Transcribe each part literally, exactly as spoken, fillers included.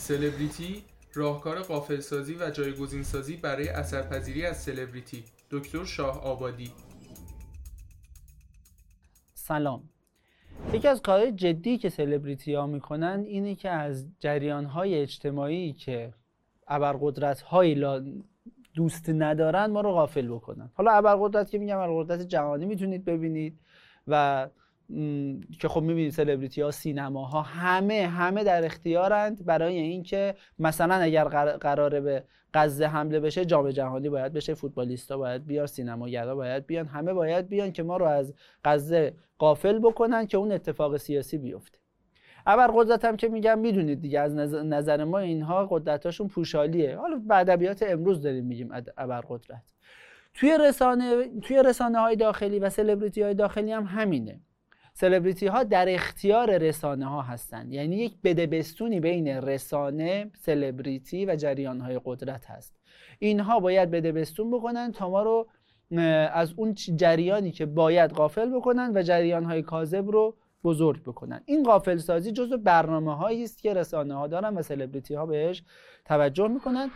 سلبریتی، راهکار غافلسازی و جایگزینسازی برای اثرپذیری از سلبریتی. دکتر شاه آبادی. سلام. یکی از کارهای جدی که سلبریتی ها میکنن اینه که از جریان های اجتماعی که ابرقدرت هایی دوست ندارن ما رو غافل بکنن. حالا ابرقدرت که میگم ابرقدرت جهانی میتونید ببینید و که خب میبینید سلبریتی ها، سینماها، همه همه در اختیارند برای اینکه مثلا اگر قراره به غزه حمله بشه جام جهانی باید بشه، فوتبالیستا باید بیان، سینماگرا باید بیان، همه باید بیان که ما رو از غزه غافل بکنن که اون اتفاق سیاسی بیفته. ابرقدرت هم که میگم میدونید دیگه، از نظر ما اینها قدرتاشون پوشالیه. حالا به ادبیات امروز داریم میگیم ابرقدرت. توی رسانه توی رسانه های داخلی و سلبریتی های داخلی هم همینه. سلبریتی ها در اختیار رسانه ها هستند، یعنی یک بدبستونی بین رسانه، سلبریتی و جریان های قدرت هست. اینها باید بدبستون بکنن تا ما رو از اون جریانی که باید غافل بکنن و جریان های کاذب رو بزرگ بکنن. این غافل سازی جزو برنامه هایی است که رسانه ها دارن و سلبریتی ها بهش توجه میکنن.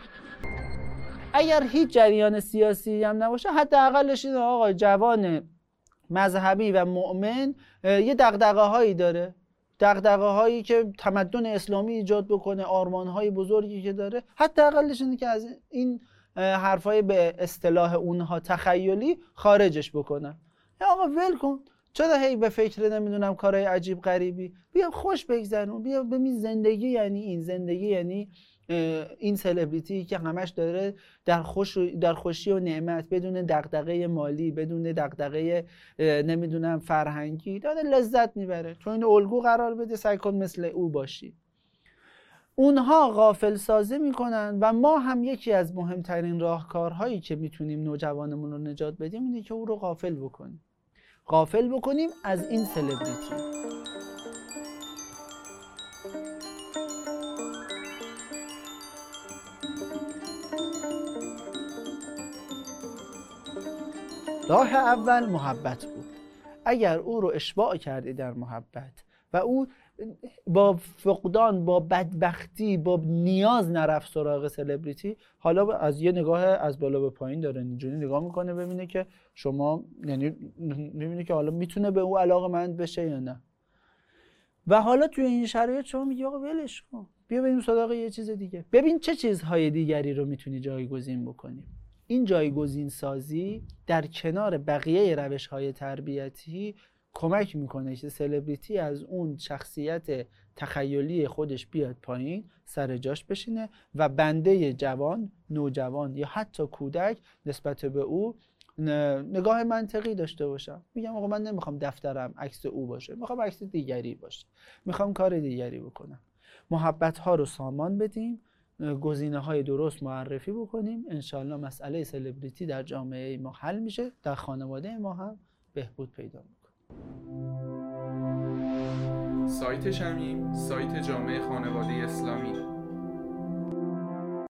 اگر هیچ جریان سیاسی هم نباشه، حداقلش این آقا جوان مذهبی و مؤمن یه دغدغه هایی داره، دغدغه هایی که تمدن اسلامی ایجاد بکنه، آرمان های بزرگی که داره، حداقلش اینه که از این حرفای به اصطلاح اونها تخیلی خارجش بکنن. یا آقا ول کن، چرا هی به فکر نمیدونم کارهای عجیب غریبی، بیا خوش بگذرون، بیا ببین زندگی یعنی این، زندگی یعنی این سلبریتی که همش داره در خوش در خوشی و نعمت، بدون دغدغه مالی، بدون دغدغه نمیدونم فرهنگی، داره لذت میبره. تو این الگو قرار بده، سعی کن مثل او باشی. اونها غافل سازی میکنن و ما هم یکی از مهمترین راهکارهایی که میتونیم نوجوانمون رو نجات بدیم اینه که او رو غافل بکنیم. غافل بکنیم از این سلبریتی. راه اول محبت بود. اگر او رو اشباع کردی در محبت و او با فقدان، با بدبختی، با نیاز نرفت سراغ سلبریتی، حالا از یه نگاه از بالا به پایین داره اینجوری نگاه میکنه ببینه که شما، یعنی ببینه که حالا میتونه به او علاقه‌مند بشه یا نه. و حالا توی این شرایط شما میگی آقا ولش کن، بیا بریم سراغ یه چیز دیگه. ببین چه چیزهای دیگری رو میتونی جایگزین بکنی. این جایگزین سازی در کنار بقیه روش‌های تربیتی کمک میکنه که سلبریتی از اون شخصیت تخیلی خودش بیاد پایین، سر جاش بشینه و بنده جوان، نوجوان یا حتی کودک نسبت به او نگاه منطقی داشته باشم. میگم آقا من نمیخوام دفترم عکس او باشه، میخوام عکس دیگری باشه، میخوام کار دیگری بکنم. محبت ها رو سامان بدیم، گزینه های درست معرفی بکنیم، انشالله مسئله سلبریتی در جامعه ما حل میشه، در خانواده ما هم بهبود پیدا میکنه. سایت شمیم، سایت جامعه خانواده اسلامی.